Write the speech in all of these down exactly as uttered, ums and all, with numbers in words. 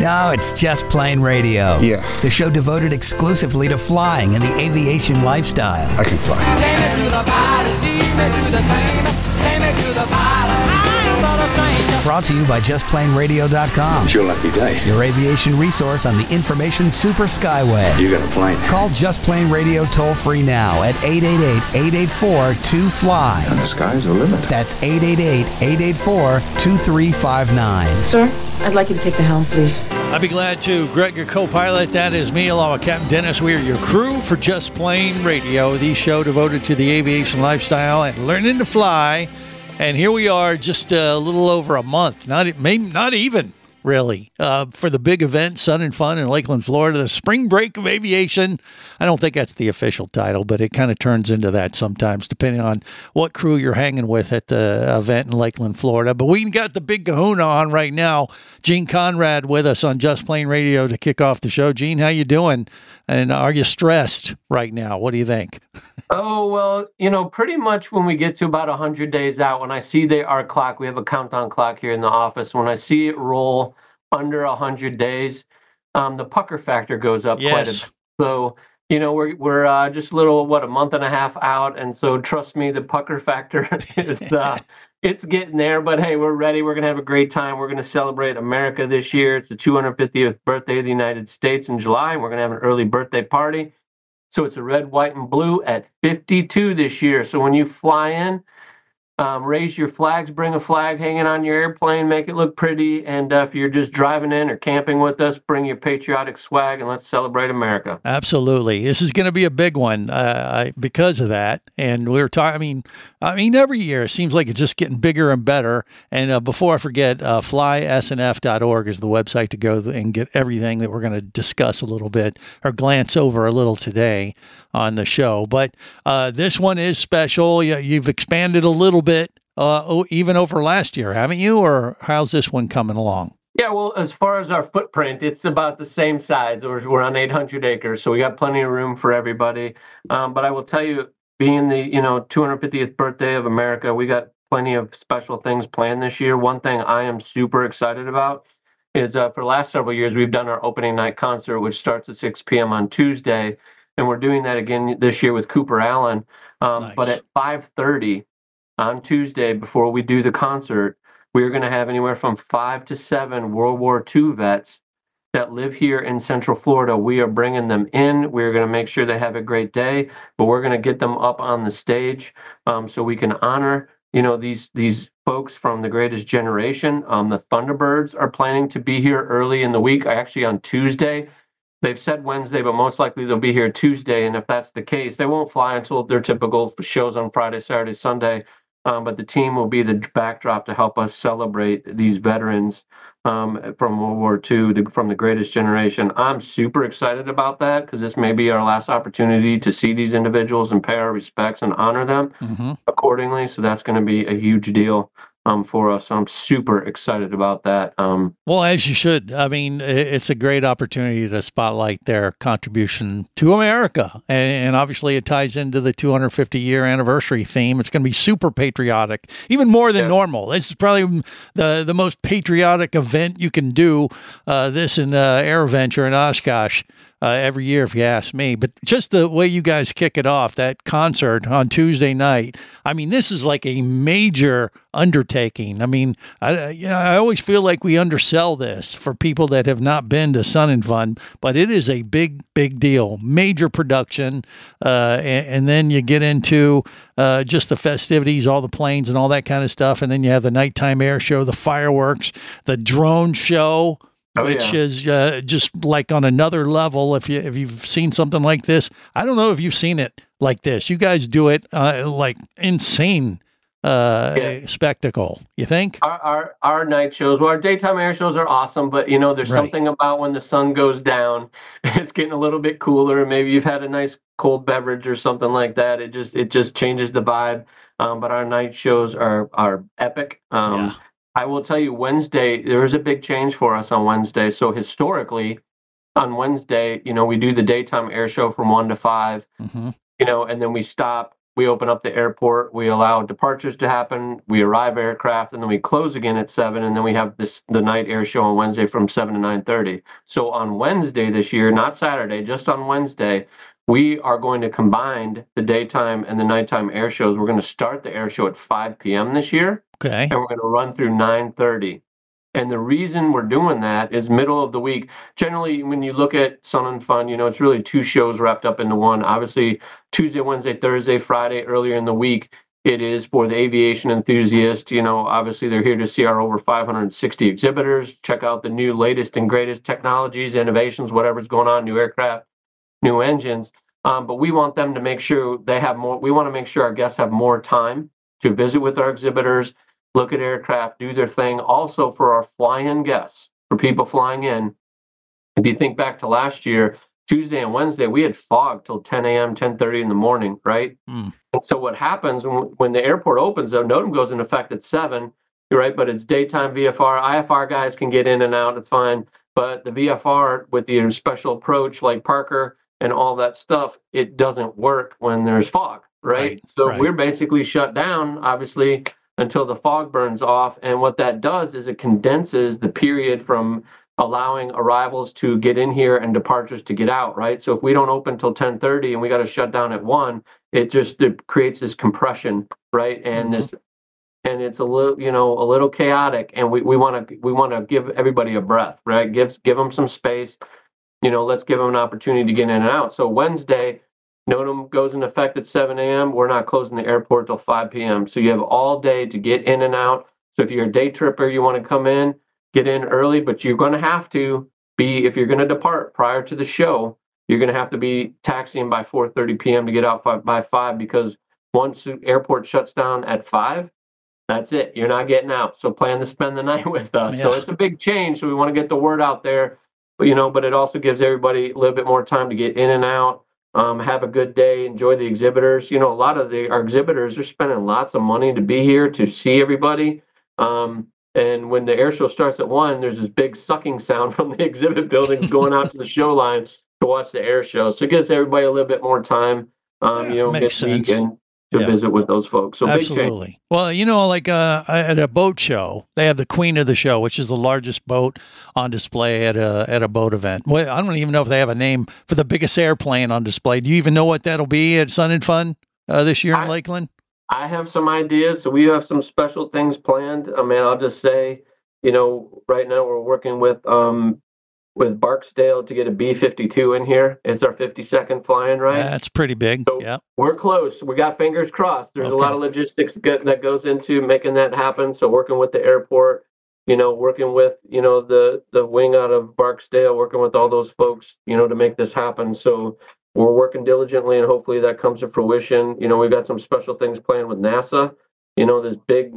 No, it's Just Plain Radio. Yeah. The show devoted exclusively to flying and the aviation lifestyle. I can fly. Take me to the pilot, lead me to the train. Take me to the pilot, I'm not a stranger. Brought to you by just plain radio dot com. It's your lucky day. Your aviation resource on the information super skyway. You got a plane. Call Just Plain Radio toll free now at eight eight eight, eight eight four, two fly. And the sky's the limit. That's eight eight eight, eight eight four, two three five nine. Sir, I'd like you to take the helm, please. I'd be glad to. Greg, your co-pilot. That is me, along with Captain Dennis. We are your crew for Just Plain Radio, the show devoted to the aviation lifestyle and learning to fly. And here we are, just a little over a month, not e- maybe not even really, uh, for the big event, Sun and Fun in Lakeland, Florida, the Spring Break of Aviation. I don't think that's the official title, but it kind of turns into that sometimes, depending on what crew you're hanging with at the event in Lakeland, Florida. But we got the big kahuna on right now. Gene Conrad with us on Just Plain Radio to kick off the show. Gene, how you doing? And are you stressed right now? What do you think? Oh, well, you know, pretty much when we get to about one hundred days out, when I see the, our clock, we have a countdown clock here in the office. When I see it roll under one hundred days, um, the pucker factor goes up Yes. quite a bit. So, you know, we're we're uh, just a little, what, a month and a half out. And so trust me, the pucker factor is uh, it's getting there. But hey, we're ready. We're going to have a great time. We're going to celebrate America this year. It's the two hundred fiftieth birthday of the United States in July. And we're going to have an early birthday party. So it's a red, white, and blue at fifty-two this year. So when you fly in, um, raise your flags, bring a flag hanging on your airplane, make it look pretty. And uh, if you're just driving in or camping with us, bring your patriotic swag and let's celebrate America. Absolutely. This is going to be a big one uh, because of that. And we were talking, I mean, I mean, every year it seems like it's just getting bigger and better. And uh, before I forget, uh, fly s n f dot org is the website to go and get everything that we're going to discuss a little bit or glance over a little today on the show. But uh, this one is special. You, you've expanded a little bit, uh, o- even over last year, haven't you? Or how's this one coming along? Yeah, well, as far as our footprint, it's about the same size. We're, we're on eight hundred acres, so we got plenty of room for everybody. Um, but I will tell you, being the, you know, two hundred fiftieth birthday of America, we got plenty of special things planned this year. One thing I am super excited about is uh, for the last several years, we've done our opening night concert, which starts at six p.m. on Tuesday. And we're doing that again this year with Cooper Allen. Um, Nice. But at five thirty on Tuesday, before we do the concert, we're going to have anywhere from five to seven World War Two vets that live here in Central Florida. We are bringing them in. We're going to make sure they have a great day, but we're going to get them up on the stage um, so we can honor, you know, these these folks from the greatest generation. Um, the Thunderbirds are planning to be here early in the week, actually on Tuesday. They've said Wednesday, but most likely they'll be here Tuesday. And if that's the case, they won't fly until their typical shows on Friday, Saturday, Sunday. Um, but the team will be the backdrop to help us celebrate these veterans um, from World War Two, the, from the greatest generation. I'm super excited about that because this may be our last opportunity to see these individuals and pay our respects and honor them Mm-hmm. accordingly. So that's going to be a huge deal um, for us. So I'm super excited about that. Um, Well, as you should. I mean, i- it's a great opportunity to spotlight their contribution to America. And, and obviously, it ties into the two hundred fifty year anniversary theme. It's going to be super patriotic, even more than Yeah. normal. This is probably the, the most patriotic event you can do, uh, this in uh, AirVenture in Oshkosh. Uh, every year, if you ask me. But just the way you guys kick it off, that concert on Tuesday night, I mean, this is like a major undertaking. I mean, I, you know, I always feel like we undersell this for people that have not been to Sun and Fun, but it is a big, big deal, major production. Uh, and, and then you get into uh, just the festivities, all the planes and all that kind of stuff. And then you have the nighttime air show, the fireworks, the drone show. Oh, Which yeah. is uh, just like on another level. If you if you've seen something like this, I don't know if you've seen it like this. You guys do it uh, like insane uh, Yeah. spectacle. You think? Our, our our night shows, well, our daytime air shows are awesome, but you know, there's Right. something about when the sun goes down, it's getting a little bit cooler, and maybe you've had a nice cold beverage or something like that. It just it just changes the vibe. Um, but our night shows are are epic. Um, Yeah. I will tell you, Wednesday there is a big change for us on Wednesday. So historically, on Wednesday, you know, we do the daytime air show from one to five. Mm-hmm. You know, and then we stop we open up the airport, we allow departures to happen, we arrive aircraft, and then we close again at seven, and then we have this the night air show on Wednesday from seven to nine thirty. So on Wednesday this year, not Saturday, just on Wednesday, we are going to combine the daytime and the nighttime air shows. We're going to start the air show at five p.m. this year, Okay. and we're going to run through nine thirty. And the reason we're doing that is middle of the week. Generally, when you look at Sun and Fun, you know, it's really two shows wrapped up into one. Obviously, Tuesday, Wednesday, Thursday, Friday, earlier in the week, it is for the aviation enthusiast. You know, obviously, they're here to see our over five hundred sixty exhibitors, check out the new latest and greatest technologies, innovations, whatever's going on, new aircraft, new engines. Um, but we want them to make sure they have more. We want to make sure our guests have more time to visit with our exhibitors, look at aircraft, do their thing. Also for our fly-in guests, for people flying in, if you think back to last year, Tuesday and Wednesday, we had fog till ten a.m., ten thirty in the morning, right? Mm. And so what happens when, when the airport opens, though, NOTAM goes into effect at seven, right? But it's daytime V F R. I F R guys can get in and out, it's fine. But the V F R with the special approach like Parker and all that stuff, it doesn't work when there's fog, right? right so right. We're basically shut down, obviously, until the fog burns off. And what that does is it condenses the period from allowing arrivals to get in here and departures to get out, right? So if we don't open till ten thirty and we got to shut down at one, it just it creates this compression, right? And mm-hmm. this, and it's a little, you know, a little chaotic. And we we want to we want to give everybody a breath, right? Give give them some space. You know, let's give them an opportunity to get in and out. So Wednesday, NOTAM goes into effect at seven a.m. We're not closing the airport till five p.m. So you have all day to get in and out. So if you're a day tripper, you want to come in, get in early, but you're going to have to be, if you're going to depart prior to the show, you're going to have to be taxiing by four thirty p.m. to get out five, by five, because once the airport shuts down at five, that's it. You're not getting out. So plan to spend the night with us. Yeah. So it's a big change. So we want to get the word out there, but, you know, but it also gives everybody a little bit more time to get in and out. Um, have a good day, enjoy the exhibitors. You know, a lot of the our exhibitors are spending lots of money to be here to see everybody. Um, and when the air show starts at one, there's this big sucking sound from the exhibit buildings going out to the show line to watch the air show. So it gives everybody a little bit more time, um, yeah, you know, this weekend to yeah. visit with those folks. So absolutely. Big change. Well, you know, like uh, at a boat show, they have the Queen of the Show, which is the largest boat on display at a at a boat event. Well, I don't even know if they have a name for the biggest airplane on display. Do you even know what that'll be at Sun and Fun uh, this year in I, Lakeland? I have some ideas. So we have some special things planned. I mean, I'll just say, you know, right now we're working with um, with Barksdale to get a B fifty-two in here. It's our fifty-second flying, right? That's pretty big. So yeah, we're close. We got fingers crossed. There's okay. a lot of logistics that goes into making that happen. So working with the airport, you know, working with, you know, the, the wing out of Barksdale, working with all those folks, you know, to make this happen. So we're working diligently, and hopefully that comes to fruition. You know, we've got some special things planned with NASA. You know, this big,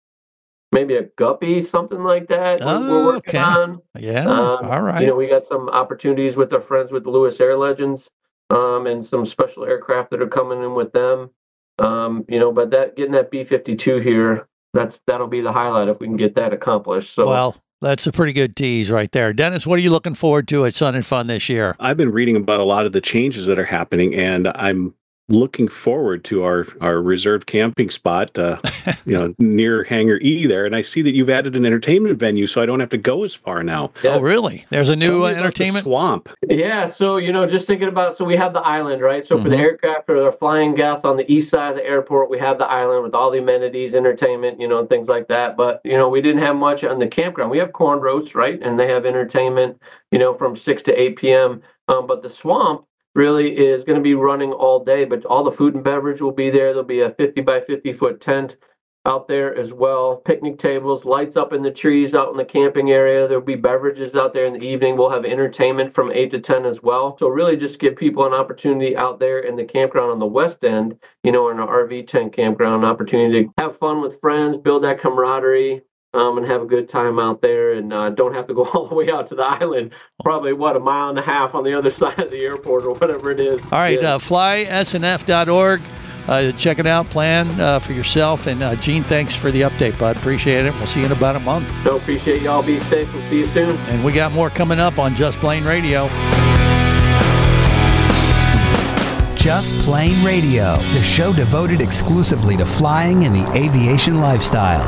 maybe a guppy, something like that. Oh, we're working okay. on. Yeah. Um, all right. You know, we got some opportunities with our friends with the Lewis Air Legends, um, and some special aircraft that are coming in with them. Um, you know, but that getting that B fifty-two here, that's that'll be the highlight if we can get that accomplished. So well, that's a pretty good tease right there. Dennis, what are you looking forward to at Sun and Fun this year? I've been reading about a lot of the changes that are happening, and I'm looking forward to our, our reserved camping spot, uh, you know, near Hangar E there. And I see that you've added an entertainment venue, so I don't have to go as far now. Oh, really? There's a new uh, entertainment swamp. Yeah. So, you know, just thinking about, so we have the island, right? So mm-hmm. for the aircraft, for the flying guests on the east side of the airport, we have the island with all the amenities, entertainment, you know, and things like that. But, you know, we didn't have much on the campground. We have corn roasts, right? And they have entertainment, you know, from six to eight p.m. Um, but the swamp really is going to be running all day, but all the food and beverage will be there. There'll be a fifty by fifty foot tent out there as well. Picnic tables, lights up in the trees out in the camping area. There'll be beverages out there in the evening. We'll have entertainment from eight to ten as well. So really just give people an opportunity out there in the campground on the west end, you know, in an R V tent campground, an opportunity to have fun with friends, build that camaraderie. Um, and have a good time out there, and uh, don't have to go all the way out to the island. Probably, what, a mile and a half on the other side of the airport or whatever it is. All right, yeah. uh, fly S N F dot org. Uh, check it out, plan uh, for yourself. And uh, Gene, thanks for the update, bud. Appreciate it. We'll see you in about a month. No, appreciate y'all. Be safe. We'll see you soon. And we got more coming up on Just Plane Radio. Just Plain Radio, the show devoted exclusively to flying and the aviation lifestyle.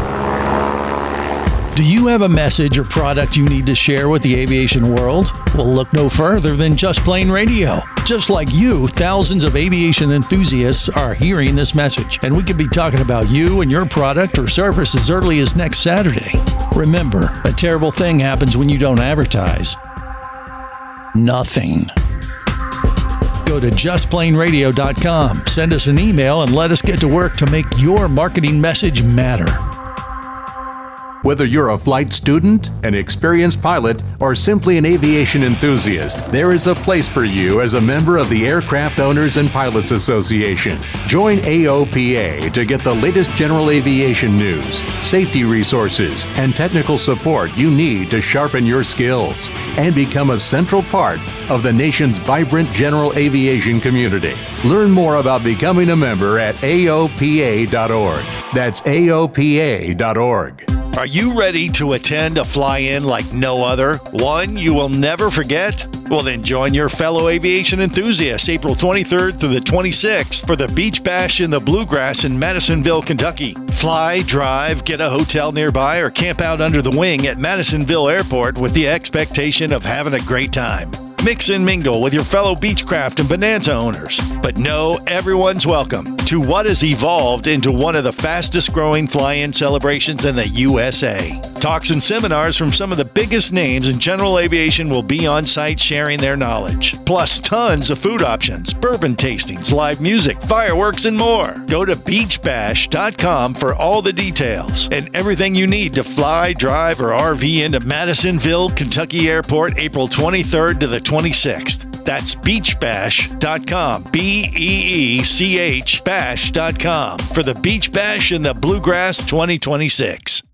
Do you have a message or product you need to share with the aviation world? Well, look no further than Just Plain Radio. Just like you, thousands of aviation enthusiasts are hearing this message, and we could be talking about you and your product or service as early as next Saturday. Remember, a terrible thing happens when you don't advertise. Nothing. Go to just plain radio dot com, send us an email, and let us get to work to make your marketing message matter. Whether you're a flight student, an experienced pilot, or simply an aviation enthusiast, there is a place for you as a member of the Aircraft Owners and Pilots Association. Join A O P A to get the latest general aviation news, safety resources, and technical support you need to sharpen your skills and become a central part of the nation's vibrant general aviation community. Learn more about becoming a member at A O P A dot org. That's A O P A dot org. Are you ready to attend a fly-in like no other? One you will never forget? Well, then join your fellow aviation enthusiasts April twenty-third through the twenty-sixth for the Beach Bash in the Bluegrass in Madisonville, Kentucky. Fly, drive, get a hotel nearby, or camp out under the wing at Madisonville Airport with the expectation of having a great time. Mix and mingle with your fellow Beechcraft and Bonanza owners. But know everyone's welcome to what has evolved into one of the fastest growing fly-in celebrations in the U S A. Talks and seminars from some of the biggest names in general aviation will be on site sharing their knowledge. Plus tons of food options, bourbon tastings, live music, fireworks, and more. Go to beach bash dot com for all the details and everything you need to fly, drive, or R V into Madisonville, Kentucky Airport April twenty-third to the twenty-sixth. That's beach bash dot com, B E E C H bash dot com for the Beach Bash in the Bluegrass twenty twenty-six.